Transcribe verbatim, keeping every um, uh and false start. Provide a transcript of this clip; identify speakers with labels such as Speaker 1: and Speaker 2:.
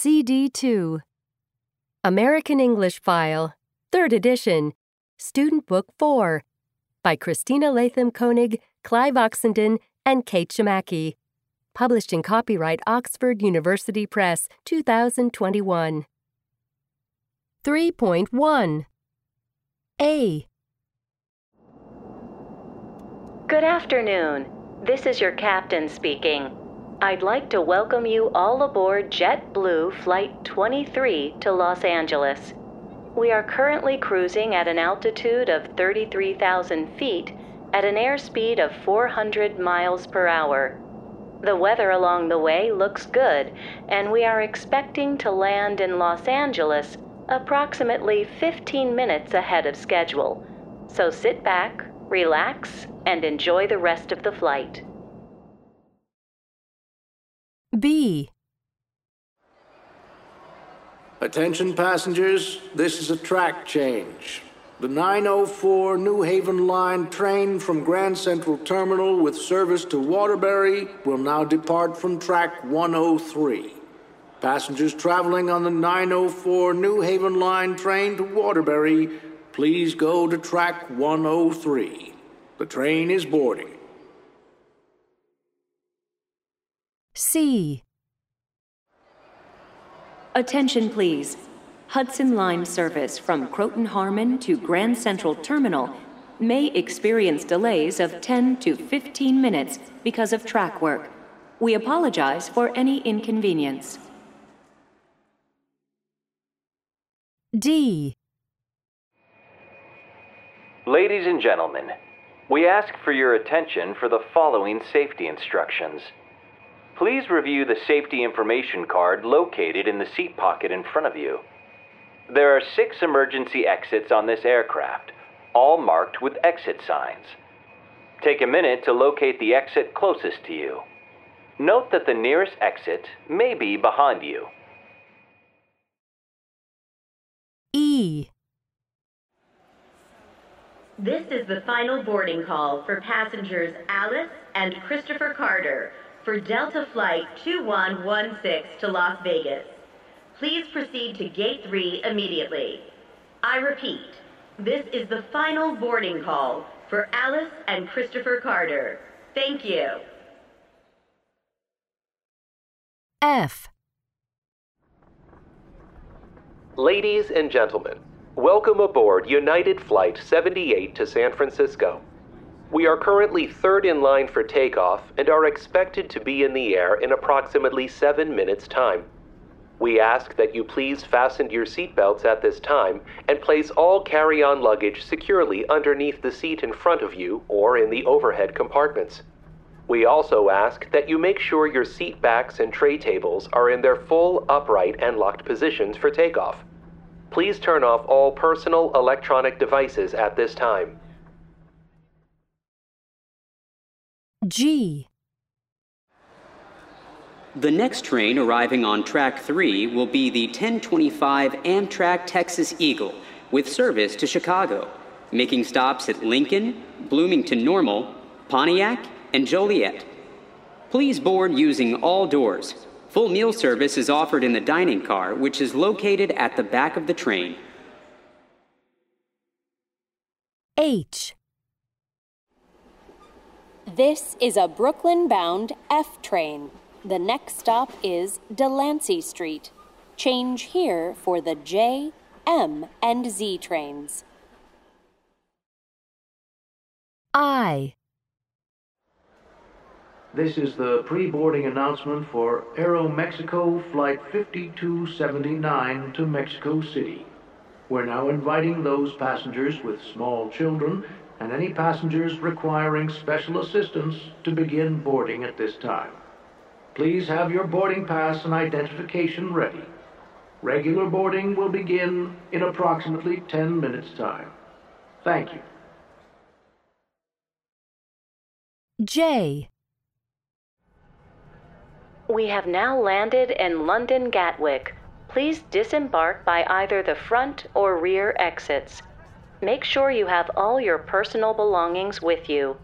Speaker 1: C D two. American English File, third edition, Student Book four, by Christina Latham Koenig, Clive Oxenden, and Kate Shimaki. Published in copyright Oxford University Press, two thousand twenty-one. three point one. A.
Speaker 2: Good afternoon. This is your captain speaking. I'd like to welcome you all aboard JetBlue Flight twenty-three to Los Angeles. We are currently cruising at an altitude of thirty-three thousand feet at an airspeed of four hundred miles per hour. The weather along the way looks good, and we are expecting to land in Los Angeles approximately fifteen minutes ahead of schedule. So sit back, relax, and enjoy the rest of the flight.
Speaker 1: B.
Speaker 3: Attention passengers, this is a track change. The nine oh four New Haven Line train from Grand Central Terminal with service to Waterbury will now depart from track one oh three. Passengers traveling on the nine oh four New Haven Line train to Waterbury, please go to track one oh three. The train is boarding.
Speaker 1: C.
Speaker 4: Attention please. Hudson Line service from Croton Harmon to Grand Central Terminal may experience delays of ten to fifteen minutes because of track work. We apologize for any inconvenience.
Speaker 1: D.
Speaker 5: Ladies and gentlemen, we ask for your attention for the following safety instructions. Please review the safety information card located in the seat pocket in front of you. There are six emergency exits on this aircraft, all marked with exit signs. Take a minute to locate the exit closest to you. Note that the nearest exit may be behind you.
Speaker 1: E.
Speaker 6: This is the final boarding call for passengers Alice and Christopher Carter for Delta Flight two one one six to Las Vegas. Please proceed to Gate three immediately. I repeat, this is the final boarding call for Alice and Christopher Carter. Thank you.
Speaker 1: F.
Speaker 7: Ladies and gentlemen, welcome aboard United Flight seventy-eight to San Francisco. We are currently third in line for takeoff and are expected to be in the air in approximately seven minutes' time. We ask that you please fasten your seatbelts at this time and place all carry-on luggage securely underneath the seat in front of you or in the overhead compartments. We also ask that you make sure your seat backs and tray tables are in their full upright and locked positions for takeoff. Please turn off all personal electronic devices at this time.
Speaker 1: G.
Speaker 8: The next train arriving on track three will be the ten twenty-five Amtrak Texas Eagle with service to Chicago, making stops at Lincoln, Bloomington Normal, Pontiac, and Joliet. Please board using all doors. Full meal service is offered in the dining car, which is located at the back of the train.
Speaker 1: H.
Speaker 9: This is a Brooklyn-bound F train. The next stop is Delancey Street. Change here for the J, M, and Z trains.
Speaker 1: I.
Speaker 3: This is the pre-boarding announcement for Aeromexico Flight fifty-two seventy-nine to Mexico City. We're now inviting those passengers with small children and any passengers requiring special assistance to begin boarding at this time. Please have your boarding pass and identification ready. Regular boarding will begin in approximately ten minutes' time. Thank you.
Speaker 1: J.
Speaker 2: We have now landed in London Gatwick. Please disembark by either the front or rear exits. Make sure you have all your personal belongings with you.